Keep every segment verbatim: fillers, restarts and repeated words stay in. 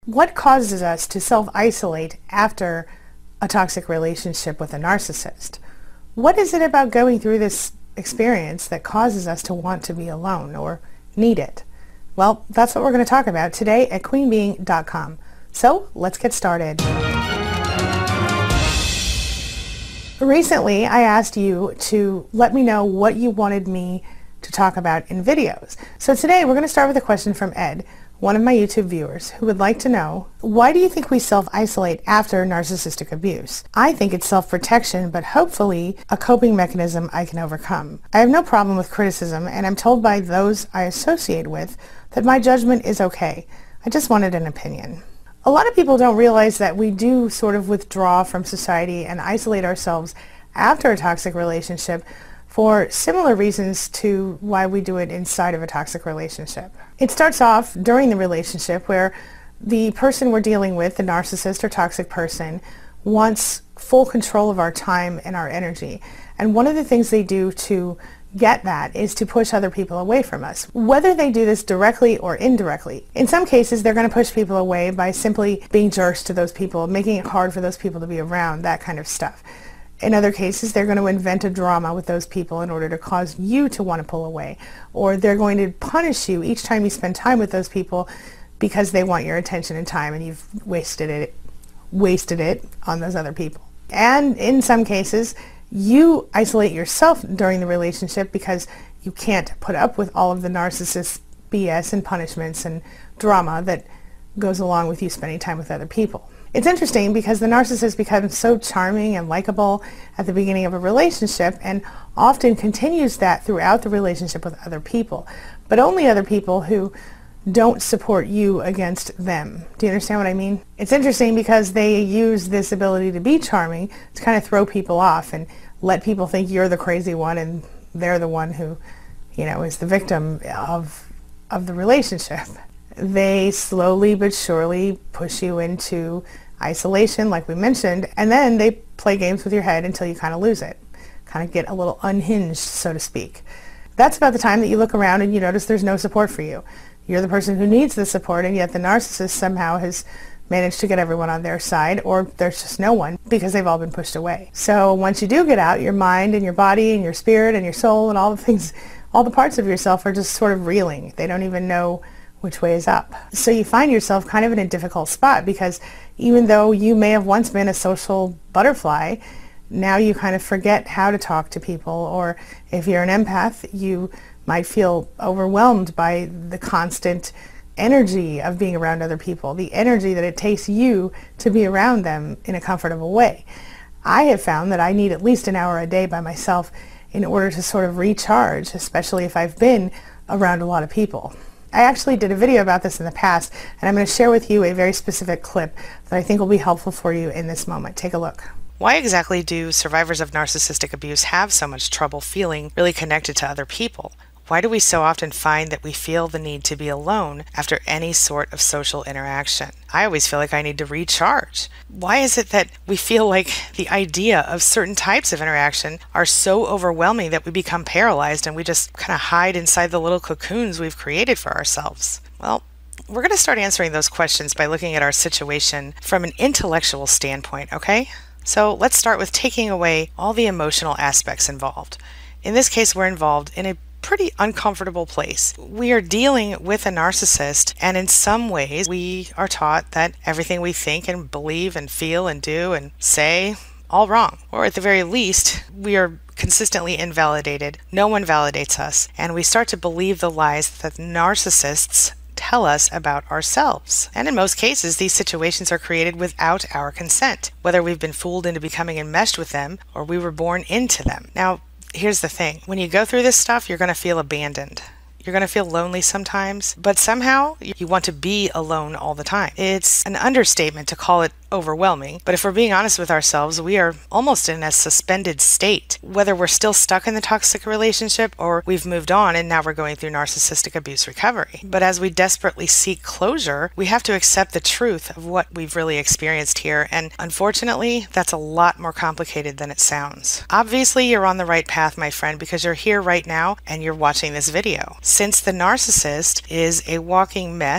What causes us to self-isolate after a toxic relationship with a narcissist? What is it about going through this experience that causes us to want to be alone or need it? Well, that's what we're going to talk about today at queen being dot com. So let's get started. Recently, I asked you to let me know what you wanted me to talk about in videos. So today we're going to start with a question from Ed, one of my YouTube viewers, who would like to know, why do you think we self-isolate after narcissistic abuse? I think it's self-protection, but hopefully a coping mechanism I can overcome. I have no problem with criticism, and I'm told by those I associate with that my judgment is okay. I just wanted an opinion. A lot of people don't realize that we do sort of withdraw from society and isolate ourselves after a toxic relationship for similar reasons to why we do it inside of a toxic relationship. It starts off during the relationship where the person we're dealing with, the narcissist or toxic person, wants full control of our time and our energy. And one of the things they do to get that is to push other people away from us, whether they do this directly or indirectly. In some cases, they're going to push people away by simply being jerks to those people, making it hard for those people to be around, that kind of stuff. In other cases, they're going to invent a drama with those people in order to cause you to want to pull away. Or they're going to punish you each time you spend time with those people because they want your attention and time and you've wasted it, wasted it on those other people. And in some cases, you isolate yourself during the relationship because you can't put up with all of the narcissist B S and punishments and drama that goes along with you spending time with other people. It's interesting because the narcissist becomes so charming and likable at the beginning of a relationship and often continues that throughout the relationship with other people, but only other people who don't support you against them. Do you understand what I mean? It's interesting because they use this ability to be charming to kind of throw people off and let people think you're the crazy one and they're the one who, you know, is the victim of of the relationship. They slowly but surely push you into isolation, like we mentioned, and then they play games with your head until you kind of lose it, kind of get a little unhinged, so to speak. That's about the time that you look around and you notice there's no support for you. You're the person who needs the support, and yet the narcissist somehow has managed to get everyone on their side, or there's just no one because they've all been pushed away. So once you do get out, your mind and your body and your spirit and your soul and all the things, all the parts of yourself are just sort of reeling. They don't even know which way is up. So you find yourself kind of in a difficult spot because even though you may have once been a social butterfly, now you kind of forget how to talk to people, or if you're an empath, you might feel overwhelmed by the constant energy of being around other people, the energy that it takes you to be around them in a comfortable way. I have found that I need at least an hour a day by myself in order to sort of recharge, especially if I've been around a lot of people. I actually did a video about this in the past, and I'm going to share with you a very specific clip that I think will be helpful for you in this moment. Take a look. Why exactly do survivors of narcissistic abuse have so much trouble feeling really connected to other people? Why do we so often find that we feel the need to be alone after any sort of social interaction? I always feel like I need to recharge. Why is it that we feel like the idea of certain types of interaction are so overwhelming that we become paralyzed and we just kind of hide inside the little cocoons we've created for ourselves? Well, we're going to start answering those questions by looking at our situation from an intellectual standpoint, okay? So let's start with taking away all the emotional aspects involved. In this case, we're involved in a pretty uncomfortable place. We are dealing with a narcissist, and in some ways we are taught that everything we think and believe and feel and do and say, all wrong. Or at the very least, we are consistently invalidated. No one validates us, and we start to believe the lies that narcissists tell us about ourselves. And in most cases, these situations are created without our consent, whether we've been fooled into becoming enmeshed with them or we were born into them. Now, here's the thing. When you go through this stuff, you're going to feel abandoned. You're going to feel lonely sometimes, but somehow you want to be alone all the time. It's an understatement to call it overwhelming, but if we're being honest with ourselves, we are almost in a suspended state. Whether we're still stuck in the toxic relationship or we've moved on and now we're going through narcissistic abuse recovery. But as we desperately seek closure, we have to accept the truth of what we've really experienced here, and unfortunately, that's a lot more complicated than it sounds. Obviously, you're on the right path, my friend, because you're here right now and you're watching this video. Since the narcissist is a walking mess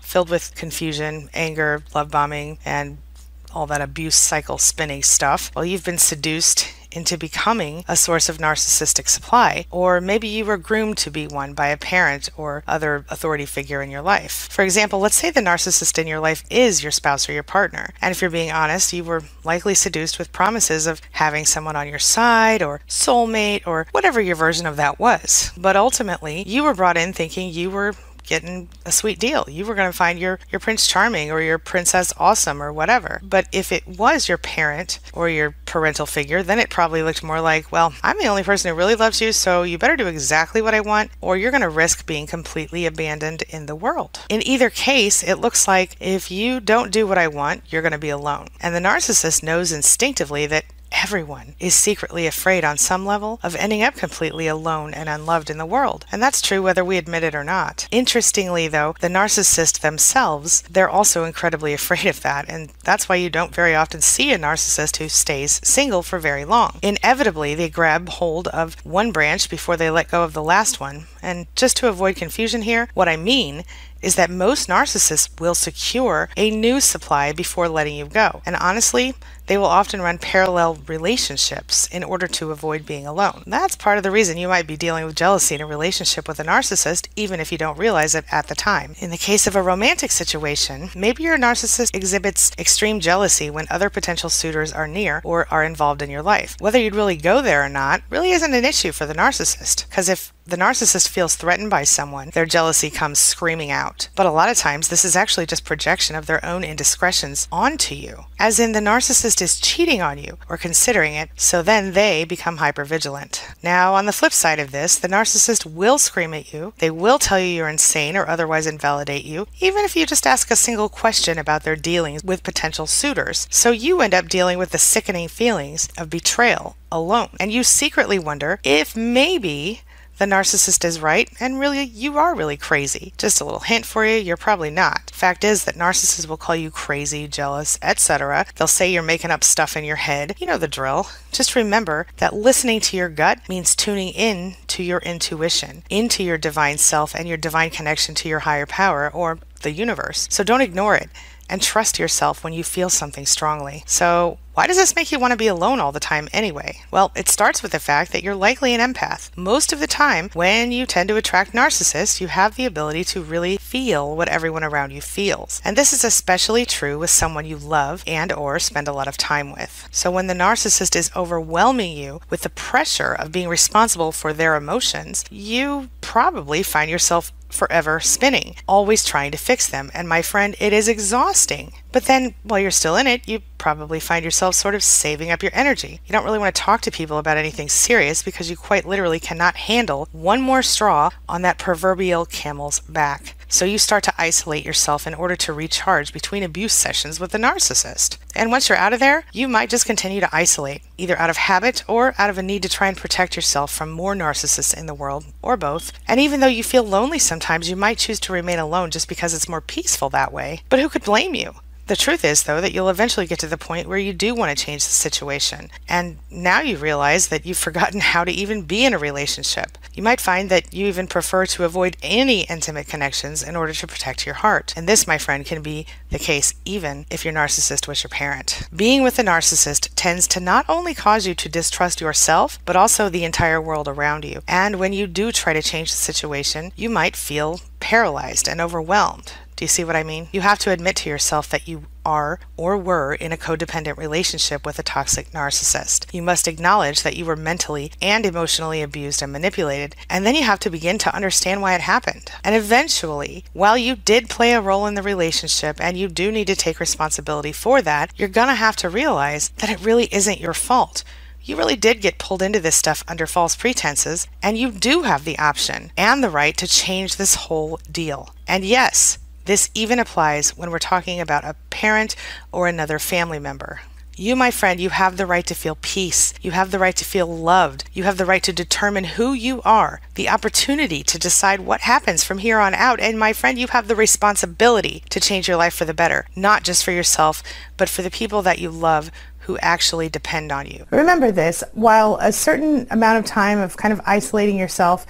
filled with confusion, anger, love bombing, and all that abuse cycle spinning stuff. Well, you've been seduced into becoming a source of narcissistic supply, or maybe you were groomed to be one by a parent or other authority figure in your life. For example, let's say the narcissist in your life is your spouse or your partner, and if you're being honest, you were likely seduced with promises of having someone on your side or soulmate or whatever your version of that was. But ultimately, you were brought in thinking you were getting a sweet deal. You were going to find your, your Prince Charming or your Princess Awesome or whatever. But if it was your parent or your parental figure, then it probably looked more like, well, I'm the only person who really loves you, so you better do exactly what I want, or you're going to risk being completely abandoned in the world. In either case, it looks like if you don't do what I want, you're going to be alone. And the narcissist knows instinctively that everyone is secretly afraid on some level of ending up completely alone and unloved in the world. And that's true whether we admit it or not. Interestingly, though, the narcissists themselves, they're also incredibly afraid of that. And that's why you don't very often see a narcissist who stays single for very long. Inevitably, they grab hold of one branch before they let go of the last one. And just to avoid confusion here, what I mean is that most narcissists will secure a new supply before letting you go. And honestly, they will often run parallel relationships in order to avoid being alone. That's part of the reason you might be dealing with jealousy in a relationship with a narcissist, even if you don't realize it at the time. In the case of a romantic situation, maybe your narcissist exhibits extreme jealousy when other potential suitors are near or are involved in your life. Whether you'd really go there or not really isn't an issue for the narcissist, because if the narcissist feels threatened by someone, their jealousy comes screaming out. But a lot of times, this is actually just projection of their own indiscretions onto you. As in, the narcissist is cheating on you or considering it, so then they become hypervigilant. Now, on the flip side of this, the narcissist will scream at you, they will tell you you're insane or otherwise invalidate you, even if you just ask a single question about their dealings with potential suitors. So you end up dealing with the sickening feelings of betrayal alone. And you secretly wonder if maybe the narcissist is right, and really, you are really crazy. Just a little hint for you, you're probably not. Fact is that narcissists will call you crazy, jealous, et cetera. They'll say you're making up stuff in your head. You know the drill. Just remember that listening to your gut means tuning in to your intuition, into your divine self and your divine connection to your higher power, or the universe. So don't ignore it, and trust yourself when you feel something strongly. So, why does this make you want to be alone all the time anyway? Well, it starts with the fact that you're likely an empath. Most of the time, when you tend to attract narcissists, you have the ability to really feel what everyone around you feels. And this is especially true with someone you love and or spend a lot of time with. So when the narcissist is overwhelming you with the pressure of being responsible for their emotions, you probably find yourself forever spinning, always trying to fix them. And my friend, it is exhausting. But then, while you're still in it, you probably find yourself sort of saving up your energy. You don't really want to talk to people about anything serious because you quite literally cannot handle one more straw on that proverbial camel's back. So you start to isolate yourself in order to recharge between abuse sessions with the narcissist. And once you're out of there, you might just continue to isolate, either out of habit or out of a need to try and protect yourself from more narcissists in the world, or both. And even though you feel lonely sometimes, you might choose to remain alone just because it's more peaceful that way. But who could blame you? The truth is, though, that you'll eventually get to the point where you do want to change the situation. And now you realize that you've forgotten how to even be in a relationship. You might find that you even prefer to avoid any intimate connections in order to protect your heart. And this, my friend, can be the case even if your narcissist was your parent. Being with a narcissist tends to not only cause you to distrust yourself, but also the entire world around you. And when you do try to change the situation, you might feel paralyzed and overwhelmed. Do you see what I mean? You have to admit to yourself that you are or were in a codependent relationship with a toxic narcissist. You must acknowledge that you were mentally and emotionally abused and manipulated, and then you have to begin to understand why it happened. And eventually, while you did play a role in the relationship and you do need to take responsibility for that, you're gonna have to realize that it really isn't your fault. You really did get pulled into this stuff under false pretenses, and you do have the option and the right to change this whole deal. And yes, this even applies when we're talking about a parent or another family member. You, my friend, you have the right to feel peace. You have the right to feel loved. You have the right to determine who you are, the opportunity to decide what happens from here on out. And my friend, you have the responsibility to change your life for the better, not just for yourself, but for the people that you love who actually depend on you. Remember this, while a certain amount of time of kind of isolating yourself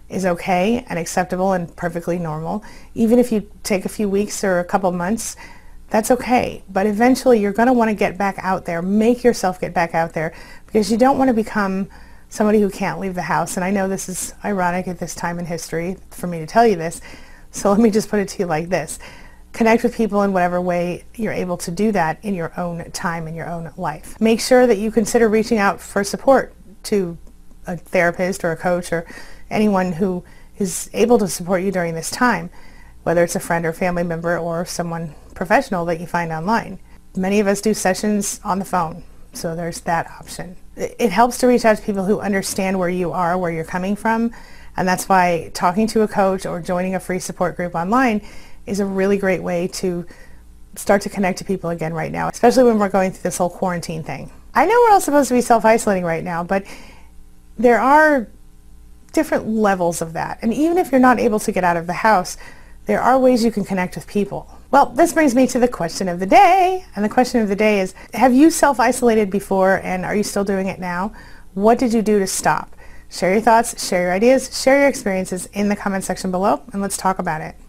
is okay and acceptable and perfectly normal. Even if you take a few weeks or a couple months, that's okay. But eventually you're going to want to get back out there. Make yourself get back out there, because you don't want to become somebody who can't leave the house. And I know this is ironic at this time in history for me to tell you this, so let me just put it to you like this. Connect with people in whatever way you're able to do that in your own time, in your own life. Make sure that you consider reaching out for support to a therapist or a coach or anyone who is able to support you during this time, whether it's a friend or family member or someone professional that you find online. Many of us do sessions on the phone, so there's that option. It helps to reach out to people who understand where you are, where you're coming from, and that's why talking to a coach or joining a free support group online is a really great way to start to connect to people again right now, especially when we're going through this whole quarantine thing. I know we're all supposed to be self-isolating right now, but there are different levels of that. And even if you're not able to get out of the house, there are ways you can connect with people. Well, this brings me to the question of the day. And the question of the day is, have you self-isolated before, and are you still doing it now? What did you do to stop? Share your thoughts, share your ideas, share your experiences in the comment section below, and let's talk about it.